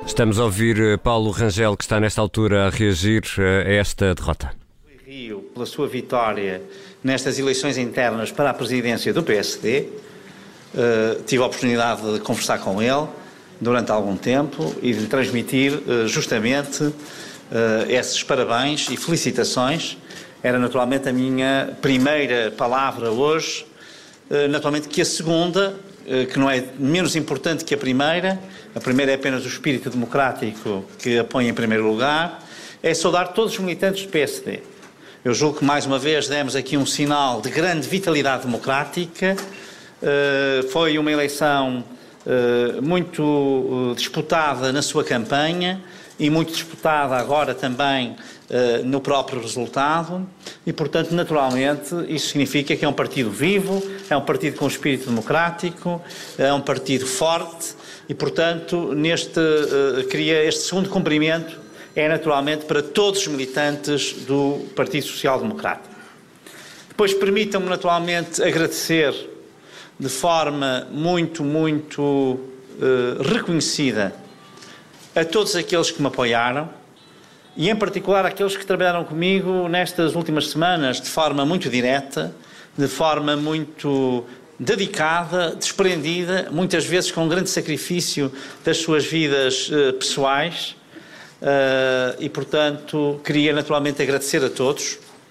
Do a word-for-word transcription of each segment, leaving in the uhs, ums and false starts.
Estamos a ouvir Paulo Rangel, que está nesta altura a reagir a esta derrota. Rio, pela sua vitória nestas eleições internas para a presidência do P S D, uh, tive a oportunidade de conversar com ele durante algum tempo e de lhe transmitir uh, justamente uh, esses parabéns e felicitações. Era naturalmente a minha primeira palavra hoje, uh, naturalmente que a segunda, uh, que não é menos importante que a primeira, a primeira é apenas o espírito democrático que a põe em primeiro lugar, é saudar todos os militantes do P S D. Eu julgo que mais uma vez demos aqui um sinal de grande vitalidade democrática. Uh, foi uma eleição uh, muito uh, disputada na sua campanha e muito disputada agora também uh, no próprio resultado e, portanto, naturalmente, isso significa que é um partido vivo, é um partido com espírito democrático, é um partido forte e, portanto, neste, uh, queria este segundo cumprimento é naturalmente para todos os militantes do Partido Social Democrático. Depois permitam-me naturalmente agradecer de forma muito, muito uh, reconhecida a todos aqueles que me apoiaram e em particular aqueles que trabalharam comigo nestas últimas semanas de forma muito direta, de forma muito dedicada, desprendida, muitas vezes com grande sacrifício das suas vidas uh, pessoais. Uh, e, portanto, queria naturalmente agradecer a todos,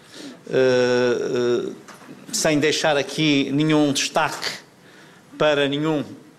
uh, uh, sem deixar aqui nenhum destaque para nenhum, uh,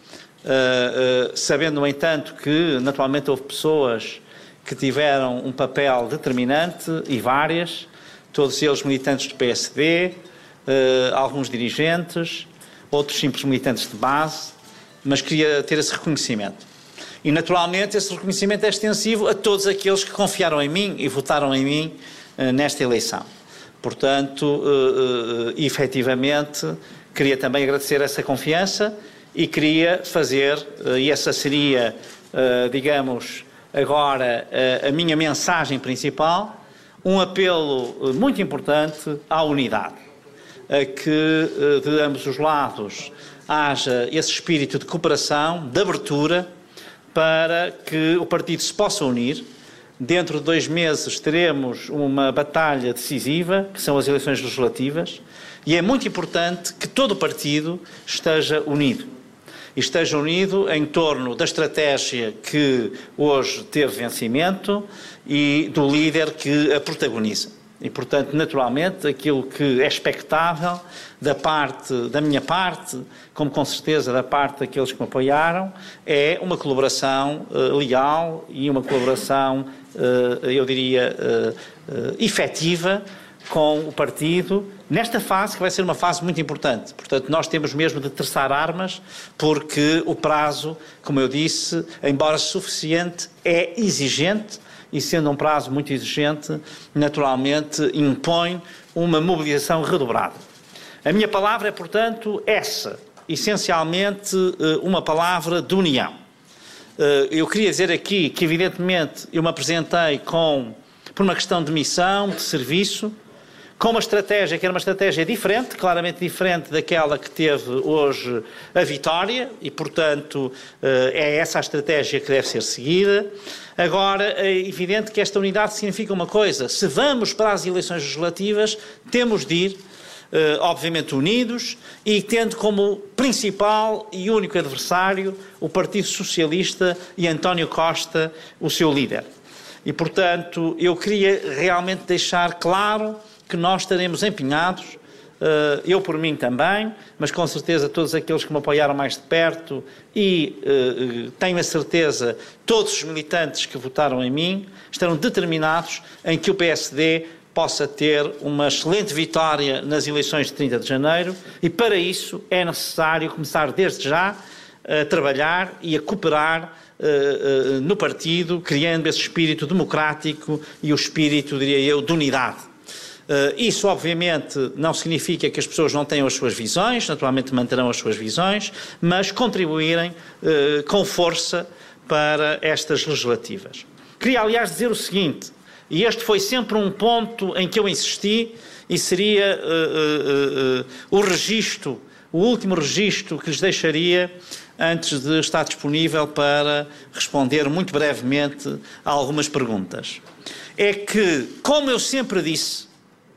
uh, sabendo, no entanto, que naturalmente houve pessoas que tiveram um papel determinante e várias, todos eles militantes do P S D, uh, alguns dirigentes, outros simples militantes de base, mas queria ter esse reconhecimento. E, naturalmente, esse reconhecimento é extensivo a todos aqueles que confiaram em mim e votaram em mim uh, nesta eleição. Portanto, uh, uh, efetivamente, queria também agradecer essa confiança e queria fazer, uh, e essa seria, uh, digamos, agora uh, a minha mensagem principal, um apelo uh, muito importante à unidade, a que uh, de ambos os lados haja esse espírito de cooperação, de abertura, para que o partido se possa unir. Dentro de dois meses teremos uma batalha decisiva, que são as eleições legislativas, e é muito importante que todo o partido esteja unido. E esteja unido em torno da estratégia que hoje teve vencimento e do líder que a protagoniza. E, portanto, naturalmente, aquilo que é expectável da parte, da minha parte, como com certeza da parte daqueles que me apoiaram, é uma colaboração uh, leal e uma colaboração, uh, eu diria, uh, uh, efetiva com o partido, nesta fase que vai ser uma fase muito importante. Portanto, nós temos mesmo de terçar armas, porque o prazo, como eu disse, embora suficiente, é exigente, e sendo um prazo muito exigente, naturalmente impõe uma mobilização redobrada. A minha palavra é, portanto, essa, essencialmente uma palavra de união. Eu queria dizer aqui que, evidentemente, eu me apresentei com, por uma questão de missão, de serviço, com uma estratégia que era uma estratégia diferente, claramente diferente daquela que teve hoje a vitória e, portanto, é essa a estratégia que deve ser seguida. Agora, é evidente que esta unidade significa uma coisa. Se vamos para as eleições legislativas, temos de ir, obviamente, unidos e tendo como principal e único adversário o Partido Socialista e António Costa, o seu líder. E, portanto, eu queria realmente deixar claro que nós estaremos empenhados, eu por mim também, mas com certeza todos aqueles que me apoiaram mais de perto e tenho a certeza todos os militantes que votaram em mim estarão determinados em que o P S D possa ter uma excelente vitória nas eleições de trinta de janeiro e para isso é necessário começar desde já a trabalhar e a cooperar uh, uh, no partido, criando esse espírito democrático e o espírito, diria eu, de unidade. Uh, isso, obviamente, não significa que as pessoas não tenham as suas visões, naturalmente manterão as suas visões, mas contribuírem uh, com força para estas legislativas. Queria, aliás, dizer o seguinte, e este foi sempre um ponto em que eu insisti, e seria uh, uh, uh, o registro, o último registro que lhes deixaria antes de estar disponível para responder muito brevemente a algumas perguntas. É que, como eu sempre disse,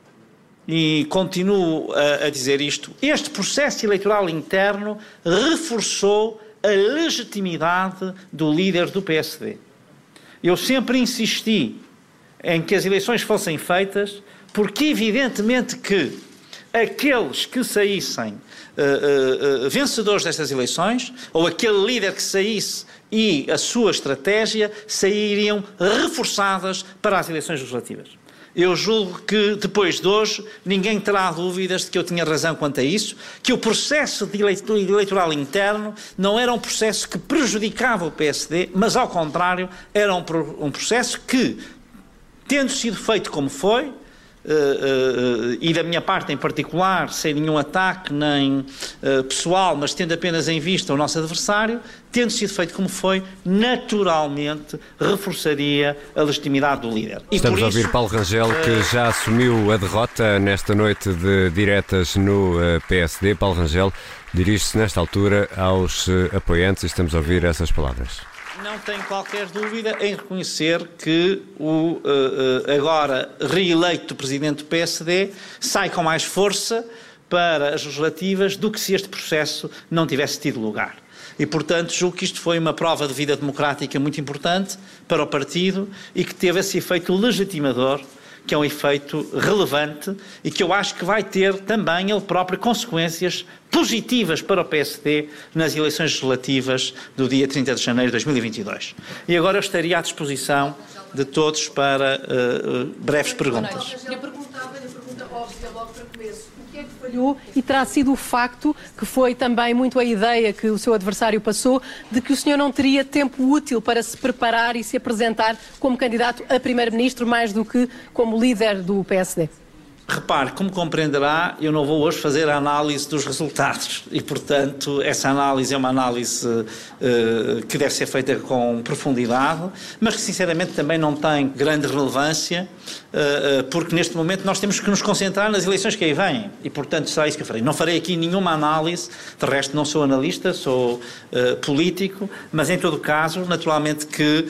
e continuo a, a dizer isto, este processo eleitoral interno reforçou a legitimidade do líder do P S D. Eu sempre insisti em que as eleições fossem feitas, porque evidentemente que aqueles que saíssem uh, uh, uh, vencedores destas eleições, ou aquele líder que saísse e a sua estratégia sairiam reforçadas para as eleições legislativas. Eu julgo que, depois de hoje, ninguém terá dúvidas de que eu tinha razão quanto a isso, que o processo de eleitoral interno não era um processo que prejudicava o P S D, mas, ao contrário, era um, um processo que, tendo sido feito como foi, Uh, uh, uh, e da minha parte em particular, sem nenhum ataque nem uh, pessoal, mas tendo apenas em vista o nosso adversário, tendo sido feito como foi, naturalmente reforçaria a legitimidade do líder. E Estamos a ouvir isso, Paulo Rangel, uh... que já assumiu a derrota nesta noite de diretas no uh, P S D. Paulo Rangel dirige-se nesta altura aos uh, apoiantes e estamos a ouvir essas palavras. Não tenho qualquer dúvida em reconhecer que o uh, uh, agora reeleito Presidente do P S D sai com mais força para as legislativas do que se este processo não tivesse tido lugar. E, portanto, julgo que isto foi uma prova de vida democrática muito importante para o partido e que teve esse efeito legitimador, que é um efeito relevante e que eu acho que vai ter também ele próprio consequências positivas para o P S D nas eleições legislativas do dia trinta de janeiro de dois mil e vinte e dois. E agora eu estaria à disposição de todos para uh, uh, breves perguntas. Eu perguntava, a pergunta óbvia logo para começo. O que é que falhou? E terá sido o facto, que foi também muito a ideia que o seu adversário passou, de que o senhor não teria tempo útil para se preparar e se apresentar como candidato a primeiro-ministro, mais do que como líder do P S D? Repare, como compreenderá, eu não vou hoje fazer a análise dos resultados e, portanto, essa análise é uma análise uh, que deve ser feita com profundidade, mas que, sinceramente, também não tem grande relevância, uh, uh, porque, neste momento, nós temos que nos concentrar nas eleições que aí vêm e, portanto, será isso que eu farei. Não farei aqui nenhuma análise, de resto não sou analista, sou uh, político, mas, em todo o caso, naturalmente que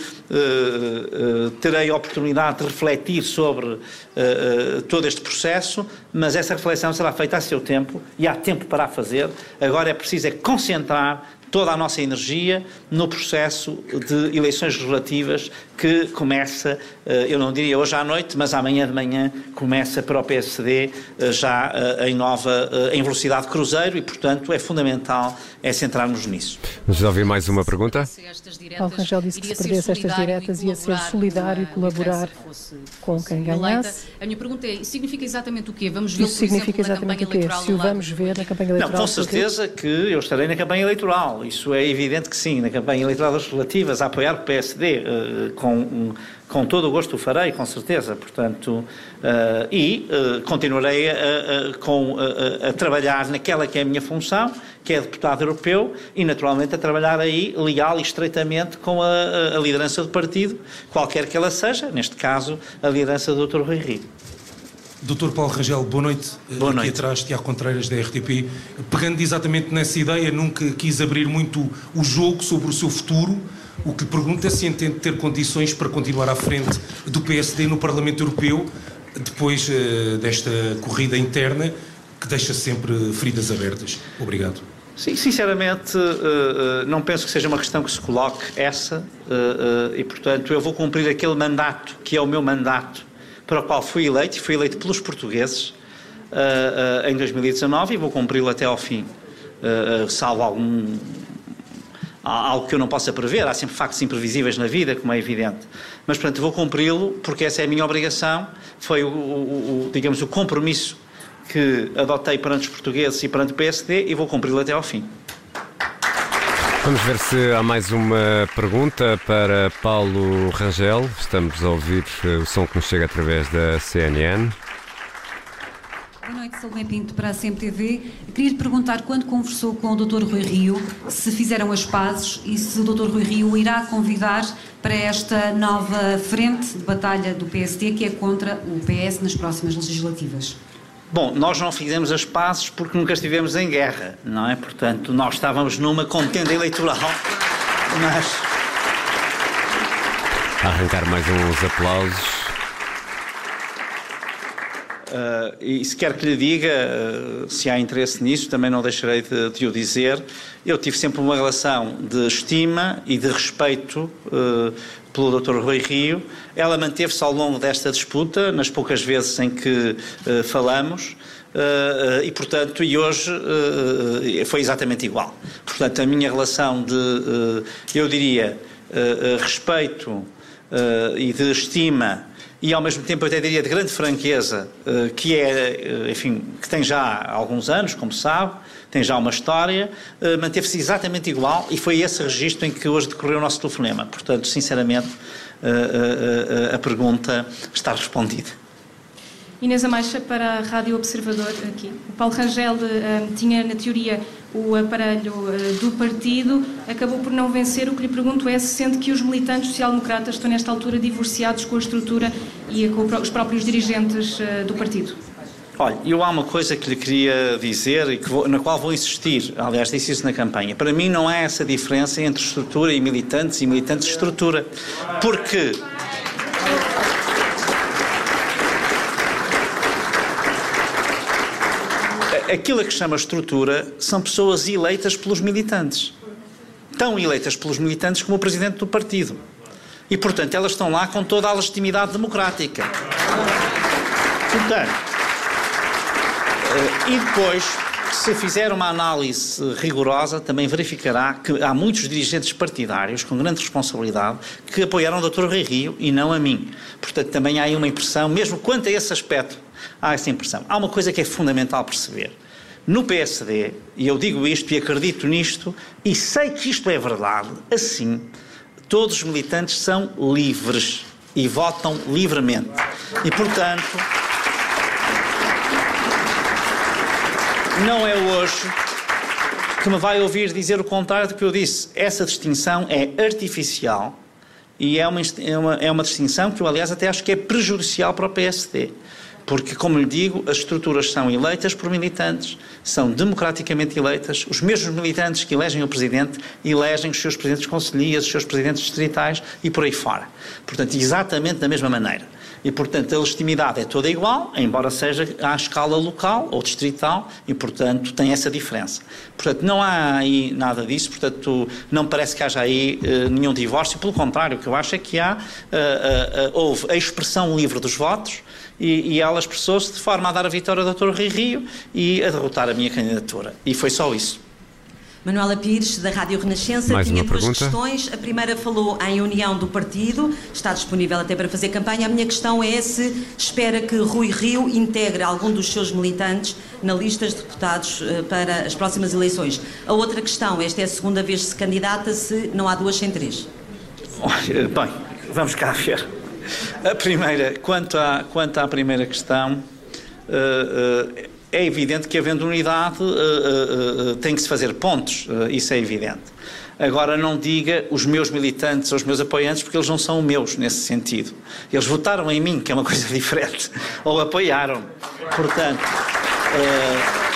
uh, uh, terei a oportunidade de refletir sobre uh, uh, todo este processo, mas essa reflexão será feita a seu tempo e há tempo para a fazer. Agora é preciso é concentrar toda a nossa energia no processo de eleições legislativas que começa, eu não diria hoje à noite, mas amanhã de manhã começa para o P S D já em nova, em velocidade de cruzeiro e, portanto, é fundamental é centrarmos nisso. Vamos ouvir mais uma pergunta? Paulo Rangel disse que se perdesse estas diretas ia ser solidário e colaborar com quem ganhasse. A minha pergunta é, significa exatamente o quê? Vamos ver, Isso significa exatamente o quê? Se o vamos ver na campanha eleitoral? Não, com certeza que eu estarei na campanha eleitoral. Isso é evidente que sim, na campanha eleitoral das legislativas, a apoiar o P S D, uh, com, com todo o gosto o farei, com certeza, portanto, uh, e uh, continuarei a, a, com, a, a trabalhar naquela que é a minha função, que é deputado europeu, e naturalmente a trabalhar aí leal e estreitamente com a, a liderança do partido, qualquer que ela seja, neste caso, a liderança do doutor Rui Rio. doutor Paulo Rangel, boa noite. Boa noite. Aqui atrás, Tiago Contreiras, da R T P. Pegando exatamente nessa ideia, nunca quis abrir muito o jogo sobre o seu futuro. O que lhe pergunto é se entende ter condições para continuar à frente do P S D no Parlamento Europeu, depois uh, desta corrida interna, que deixa sempre feridas abertas. Obrigado. Sim, sinceramente, uh, uh, não penso que seja uma questão que se coloque essa, uh, uh, e, portanto, eu vou cumprir aquele mandato que é o meu mandato, para o qual fui eleito, e fui eleito pelos portugueses uh, uh, em dois mil e dezanove, e vou cumpri-lo até ao fim, uh, uh, salvo algum, algo que eu não possa prever. Há sempre factos imprevisíveis na vida, como é evidente, mas, portanto, vou cumpri-lo porque essa é a minha obrigação, foi o, o, o, digamos, o compromisso que adotei perante os portugueses e perante o P S D, e vou cumpri-lo até ao fim. Vamos ver se há mais uma pergunta para Paulo Rangel. Estamos a ouvir o som que nos chega através da C N N. Boa noite, Salomé Pinto para a C M T V. Queria lhe perguntar, quando conversou com o doutor Rui Rio, se fizeram as pazes e se o doutor Rui Rio irá convidar para esta nova frente de batalha do P S D, que é contra o P S nas próximas legislativas. Bom, nós não fizemos as pazes porque nunca estivemos em guerra, não é? Portanto, nós estávamos numa contenda eleitoral, mas... A arrancar mais uns aplausos. Uh, e se quer que lhe diga, uh, se há interesse nisso, também não deixarei de, de o dizer. Eu tive sempre uma relação de estima e de respeito uh, pelo doutor Rui Rio. Ela manteve-se ao longo desta disputa, nas poucas vezes em que uh, falamos, uh, uh, e portanto, e hoje uh, foi exatamente igual. Portanto, a minha relação de, uh, eu diria, uh, uh, respeito uh, e de estima, e ao mesmo tempo eu até diria de grande franqueza, que é, enfim, que tem já alguns anos, como sabe, tem já uma história, manteve-se exatamente igual, e foi esse registro em que hoje decorreu o nosso telefonema. Portanto, sinceramente, a pergunta está respondida. Inês Amaixa, para a Rádio Observador, aqui. O Paulo Rangel uh, tinha, na teoria, o aparelho uh, do partido, acabou por não vencer. O que lhe pergunto é se sente que os militantes social-democratas estão, nesta altura, divorciados com a estrutura e com os próprios dirigentes uh, do partido. Olha, eu há uma coisa que lhe queria dizer e que vou, na qual vou insistir, aliás, disse isso na campanha. Para mim não há essa diferença entre estrutura e militantes e militantes de estrutura. Porque... aquilo a que chama estrutura são pessoas eleitas pelos militantes. Tão eleitas pelos militantes como o presidente do partido. E, portanto, elas estão lá com toda a legitimidade democrática. Portanto, e depois, se fizer uma análise rigorosa, também verificará que há muitos dirigentes partidários com grande responsabilidade que apoiaram o doutor Rui Rio e não a mim. Portanto, também há aí uma impressão, mesmo quanto a esse aspecto, há essa impressão. Há uma coisa que é fundamental perceber. No P S D, e eu digo isto e acredito nisto, e sei que isto é verdade, assim, todos os militantes são livres e votam livremente. E, portanto, não é hoje que me vai ouvir dizer o contrário do que eu disse. Essa distinção é artificial e é uma, é uma, é uma distinção que eu, aliás, até acho que é prejudicial para o P S D. Porque, como lhe digo, as estruturas são eleitas por militantes, são democraticamente eleitas. Os mesmos militantes que elegem o Presidente, elegem os seus Presidentes de Conselhias, os seus Presidentes distritais e por aí fora. Portanto, exatamente da mesma maneira. E, portanto, a legitimidade é toda igual, embora seja à escala local ou distrital, e, portanto, tem essa diferença. Portanto, não há aí nada disso, portanto, não parece que haja aí uh, nenhum divórcio. Pelo contrário, o que eu acho é que há, uh, uh, uh, houve a expressão livre dos votos, E, e ela expressou-se de forma a dar a vitória ao doutor Rui Rio e a derrotar a minha candidatura. E foi só isso. Manuela Pires, da Rádio Renascença, Mais tinha uma duas pergunta. questões. A primeira falou em união do partido, está disponível até para fazer campanha. A minha questão é se espera que Rui Rio integre algum dos seus militantes na lista de deputados para as próximas eleições. A outra questão, esta é a segunda vez que se candidata, se não há duas sem três. Olha, bem, vamos cá ver. A primeira, quanto à, quanto à primeira questão, uh, uh, é evidente que, havendo unidade, uh, uh, uh, tem que se fazer pontos, uh, isso é evidente. Agora, não diga os meus militantes ou os meus apoiantes, porque eles não são meus nesse sentido. Eles votaram em mim, que é uma coisa diferente, ou apoiaram. Portanto, uh,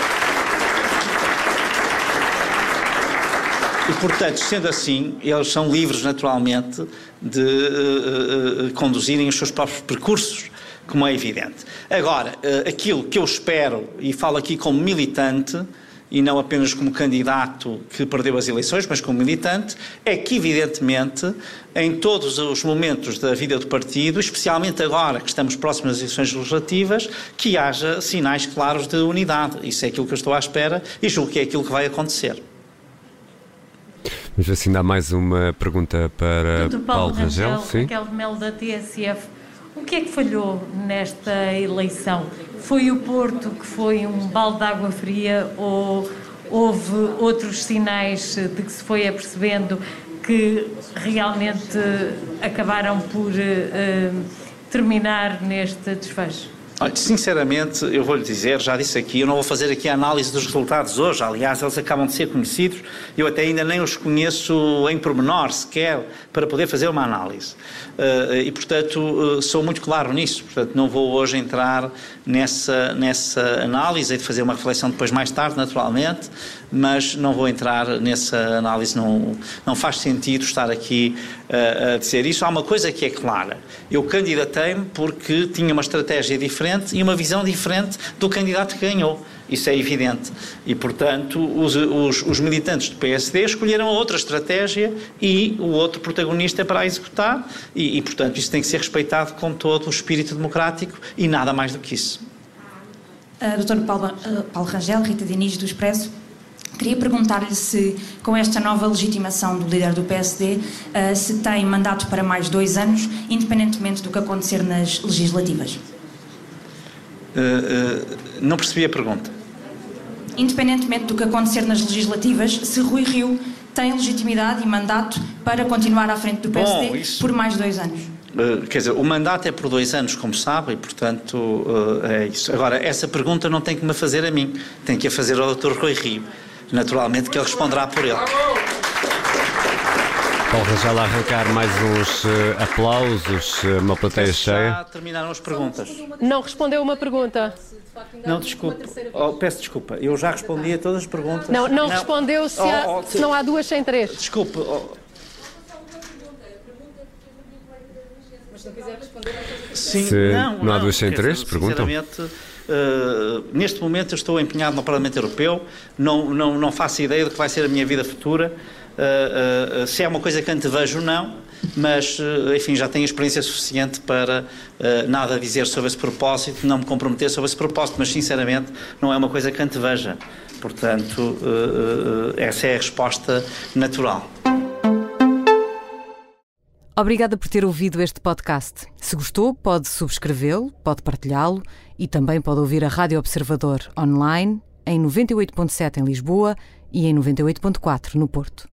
e, portanto, sendo assim, eles são livres, naturalmente, de uh, uh, conduzirem os seus próprios percursos, como é evidente. Agora, uh, aquilo que eu espero, e falo aqui como militante, e não apenas como candidato que perdeu as eleições, mas como militante, é que, evidentemente, em todos os momentos da vida do partido, especialmente agora que estamos próximos das eleições legislativas, que haja sinais claros de unidade. Isso é aquilo que eu estou à espera e julgo que é aquilo que vai acontecer. Vamos ver se ainda há mais uma pergunta para Doutor Paulo, Paulo Rangel. Rangel, Sim. Raquel Melo, da T S F. O que é que falhou nesta eleição? Foi o Porto que foi um balde de água fria ou houve outros sinais de que se foi apercebendo que realmente acabaram por uh, terminar neste desfecho? Olha, sinceramente, eu vou-lhe dizer, já disse aqui, eu não vou fazer aqui a análise dos resultados hoje, aliás, eles acabam de ser conhecidos, eu até ainda nem os conheço em pormenor sequer, para poder fazer uma análise. Uh, e, portanto, uh, sou muito claro nisso, portanto, não vou hoje entrar nessa, nessa análise, hei de fazer uma reflexão depois mais tarde, naturalmente, mas não vou entrar nessa análise, não, não faz sentido estar aqui uh, a dizer isso. Há uma coisa que é clara, eu candidatei-me porque tinha uma estratégia diferente e uma visão diferente do candidato que ganhou. Isso é evidente. E, portanto, os, os, os militantes do P S D escolheram outra estratégia e o outro protagonista é para a executar e, e, portanto, isso tem que ser respeitado com todo o espírito democrático e nada mais do que isso. Uh, doutor Paulo, uh, Paulo Rangel, Rita Diniz, do Expresso, queria perguntar-lhe se, com esta nova legitimação do líder do P S D, uh, se tem mandato para mais dois anos, independentemente do que acontecer nas legislativas. Uh, uh, não percebi a pergunta. Independentemente do que acontecer nas legislativas, se Rui Rio tem legitimidade e mandato para continuar à frente do P S D Bom, isso... por mais dois anos. Uh, quer dizer, o mandato é por dois anos, como sabe, e portanto uh, é isso. Agora, essa pergunta não tem que me fazer a mim, tem que a fazer ao doutor Rui Rio. Naturalmente que ele responderá por ele. Paulo Rangel a arrancar mais uns uh, aplausos, uh, uma plateia cheia. Já terminaram as perguntas. Não respondeu uma pergunta. Não, desculpe. Oh, peço desculpa. Eu já respondi a todas as perguntas. Não, não, não. respondeu se, há, oh, oh, se não há duas sem três. Desculpe. Oh. Mas se não quiser responder... Sim, se não, não, não há duas sem três, dizer, perguntam. Sinceramente, uh, neste momento eu estou empenhado no Parlamento Europeu, não, não, não faço ideia do que vai ser a minha vida futura. Uh, uh, se é uma coisa que antevejo, não, mas, uh, enfim, já tenho experiência suficiente para uh, nada dizer sobre esse propósito, não me comprometer sobre esse propósito, mas, sinceramente, não é uma coisa que anteveja. Portanto, uh, uh, essa é a resposta natural. Obrigada por ter ouvido este podcast. Se gostou, pode subscrevê-lo, pode partilhá-lo e também pode ouvir a Rádio Observador online em noventa e oito ponto sete em Lisboa e em noventa e oito ponto quatro no Porto.